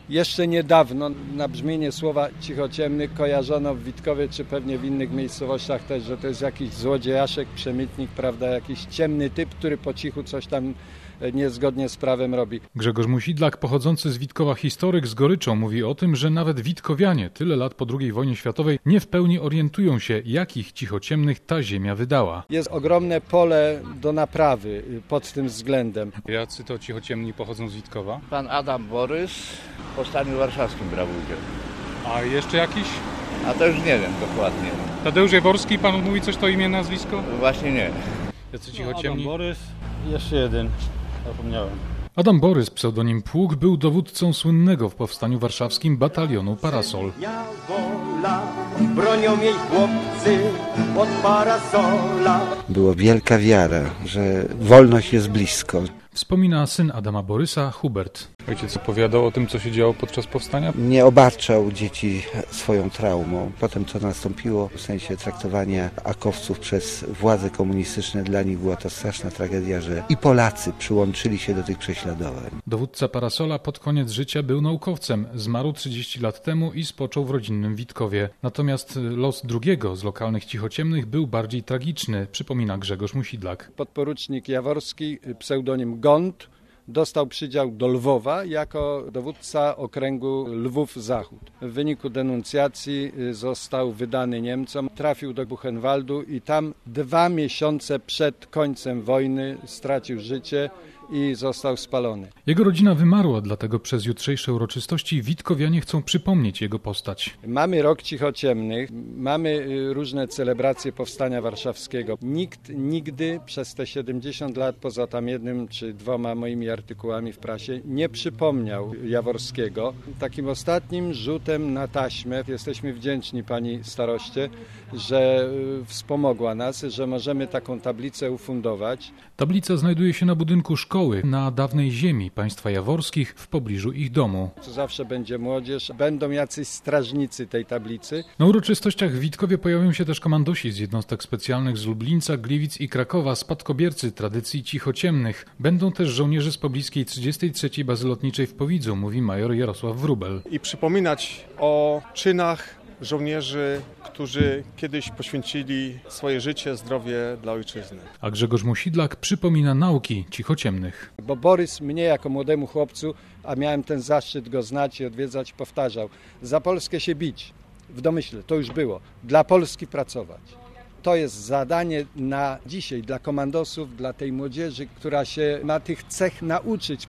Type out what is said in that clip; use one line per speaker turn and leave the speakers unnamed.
Jeszcze niedawno na brzmienie słowa cichociemny kojarzono w Witkowie czy pewnie w innych miejscowościach też, że to jest jakiś złodziejaszek, przemytnik, prawda, jakiś ciemny typ, który po cichu coś tam niezgodnie z prawem robi.
Grzegorz Musidlak, pochodzący z Witkowa historyk, z goryczą mówi o tym, że nawet witkowianie tyle lat po II wojnie światowej nie w pełni orientują się, jakich cichociemnych ta ziemia wydała.
Jest ogromne pole do naprawy pod tym względem.
Jacy to cichociemni pochodzą z Witkowa?
Pan Adam Borys w Powstaniu Warszawskim brał udział.
A jeszcze jakiś?
A to już nie wiem dokładnie.
Tadeusz Jaworski, panu mówi coś to imię, nazwisko?
Właśnie nie.
Jacy cichociemni?
Adam Borys, jeszcze jeden, zapomniałem.
Adam Borys, pseudonim Pług, był dowódcą słynnego w Powstaniu Warszawskim batalionu Parasol.
Wola, bronią jej chłopcy od parasola.
Była wielka wiara, że wolność jest blisko.
Wspomina syn Adama Borysa, Hubert. Ojciec opowiadał o tym, co się działo podczas powstania?
Nie obarczał dzieci swoją traumą. Potem co nastąpiło, w sensie traktowania akowców przez władze komunistyczne, dla nich była to straszna tragedia, że i Polacy przyłączyli się do tych prześladowań.
Dowódca Parasola pod koniec życia był naukowcem. Zmarł 30 lat temu i spoczął w rodzinnym Witkowie. Natomiast los drugiego z lokalnych cichociemnych był bardziej tragiczny, przypomina Grzegorz Musidlak.
Podporucznik Jaworski, pseudonim Gont, dostał przydział do Lwowa jako dowódca okręgu Lwów-Zachód. W wyniku denuncjacji został wydany Niemcom, trafił do Buchenwaldu i tam 2 miesiące przed końcem wojny stracił życie i został spalony.
Jego rodzina wymarła, dlatego przez jutrzejsze uroczystości witkowianie chcą przypomnieć jego postać.
Mamy rok cichociemnych, mamy różne celebracje Powstania Warszawskiego. Nikt nigdy przez te 70 lat, poza tam 1 czy 2 moimi artykułami w prasie, nie przypomniał Jaworskiego. Takim ostatnim rzutem na taśmę jesteśmy wdzięczni pani staroście, że wspomogła nas, że możemy taką tablicę ufundować.
Tablica znajduje się na budynku szkoły na dawnej ziemi państwa jaworskich w pobliżu ich domu.
Tu zawsze będzie młodzież, będą jacyś strażnicy tej tablicy.
Na uroczystościach w Witkowie pojawią się też komandosi z jednostek specjalnych z Lublińca, Gliwic i Krakowa, spadkobiercy tradycji cichociemnych. Będą też żołnierze z pobliskiej 33. Bazy Lotniczej w Powidzu, mówi major Jarosław Wróbel.
I przypominać o czynach żołnierzy, którzy kiedyś poświęcili swoje życie, zdrowie dla ojczyzny.
A Grzegorz Musidlak przypomina nauki cichociemnych.
Bo Borys mnie jako młodemu chłopcu, a miałem ten zaszczyt go znać i odwiedzać, powtarzał: za Polskę się bić, w domyśle, to już było, dla Polski pracować. To jest zadanie na dzisiaj dla komandosów, dla tej młodzieży, która się ma tych cech nauczyć.